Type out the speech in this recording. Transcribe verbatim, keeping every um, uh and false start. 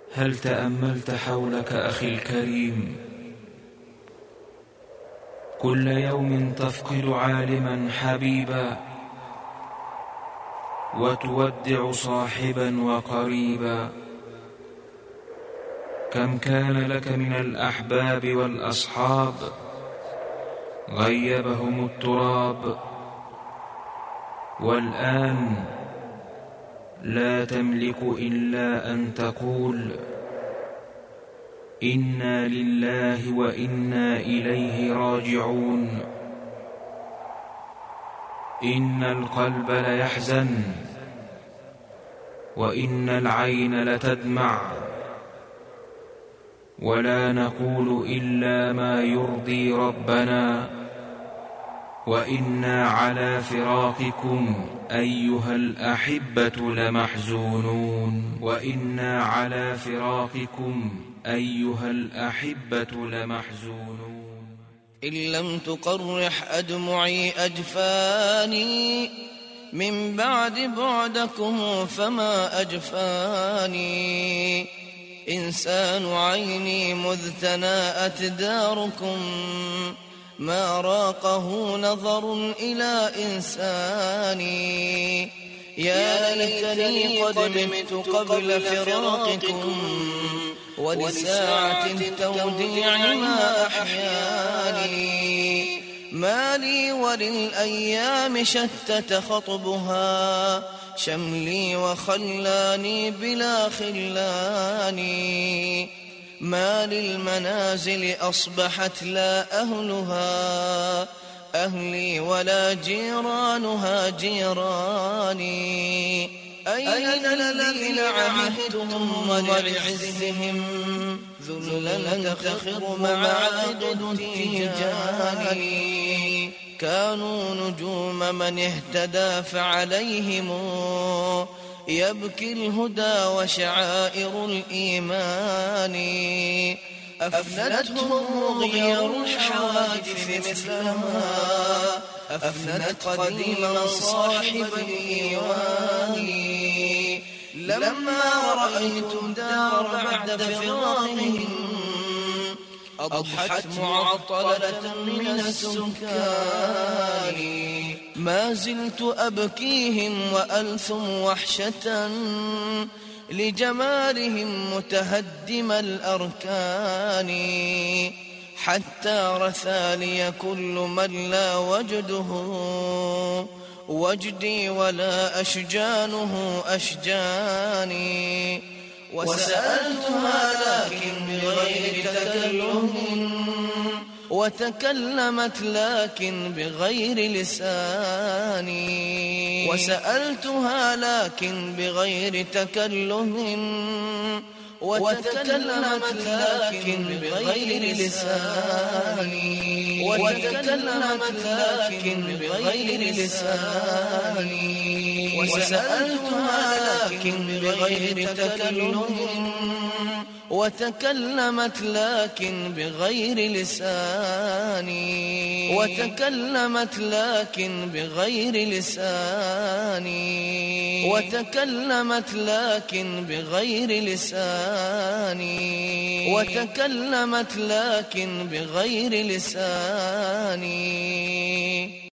هل تأملت حولك أخي الكريم؟ كل يوم تفقد عالما حبيبا، وتودع صاحبا وقريبا. كم كان لك من الأحباب والأصحاب غيبهم التراب، والآن لا تملك إلا أن تقول إنا لله وإنا إليه راجعون. إن القلب ليحزن، وإن العين لتدمع، ولا نقول إلا ما يرضي ربنا. وإنا على فراقكم أيها الأحبة لمحزونون. وإنا على فراقكم أيها الأحبة لمحزونون. إن لم تقرح أدمعي أجفاني من بعد بعدكم فما أجفاني. إنسان عيني مذ تناءت داركم ما راقه نظر إلى إنساني. يا ليتني قد مت قبل فراقكم ولساعة توديع ما أحياني. ما لي وللأيام شتت خطبها شملي وخلاني بلا خلاني. ما للمنازل أصبحت لا أهلها أهلي ولا جيرانها جيراني. أين الذين عهدتم ولعزهم ذلا تخر معاقد التيجان. كانوا نجوم من اهتدى فعليهم يبكي الهدى وشعائر الإيمان. أفنتهم غير الحوادث مثلها أفنت قديما صاحب الإيوان. لما رأيت الدار بعد فراقهم أضحت معطلة من السكان. ما زلت أبكيهم وألثم وحشة لجمالهم متهدم الأركان. حتى رثى لي كل من لا وجده وجدي ولا أشجانه أشجاني. وسألتها لكن بغير تكلم وتكلمت لكن بغير لساني. وسألتها لكن بغير تكلم وتكلمت لكن بغير لساني. وتكلمت لكن بغير لساني. وسألتها لكن بغير تكلم وتكلمت لكن بغير لساني. وتكلمت لكن بغير لساني. وتكلمت لكن بغير لساني. وتكلمت لكن بغير لساني.